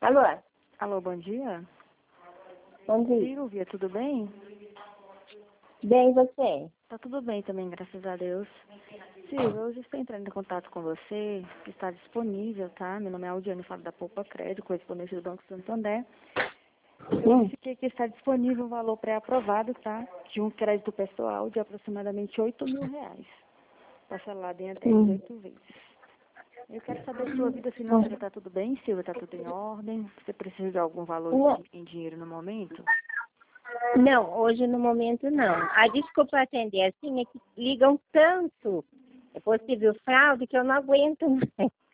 Alô? Alô, bom dia. Bom dia. Silvia, tudo bem? Bem, e você? Tá tudo bem também, graças a Deus. Silvia, hoje estou entrando em contato com você, que está disponível, tá? Meu nome é Aldiane, falo da Poupa Crédito, correspondente do Banco Santander. Eu verifiquei que está disponível um valor pré-aprovado, tá? De um crédito pessoal de aproximadamente R$ 8.000, parcelado em até 18 vezes. Eu quero saber a sua vida financeira, tá tudo bem, Silvia? Tá tudo em ordem? Você precisa de algum valor em dinheiro no momento? Não, hoje no momento não. A desculpa atender assim é que ligam tanto. É possível fraude que eu não aguento mais.